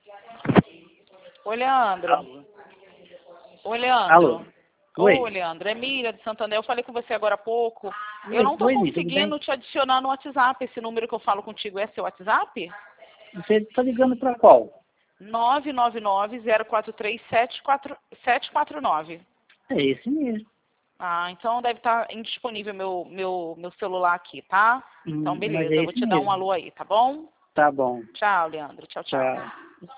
Oi, Leandro. Alô. Oi, Leandro. Alô. Oi. Oi, Leandro. É Miriam de Santander. Eu falei com você agora há pouco. Eu Oi, não tô oi, Mi, tudo conseguindo bem? te adicionar no WhatsApp. Esse número que eu falo contigo é seu WhatsApp? Você está ligando para qual? 999-043-749. É esse mesmo. Ah, então deve estar indisponível meu celular aqui, tá? Então, Mas beleza. é Eu vou esse te dar um mesmo. alô aí, tá bom? Tá bom. Tchau, Leandro. Tchau, tchau. Tchau.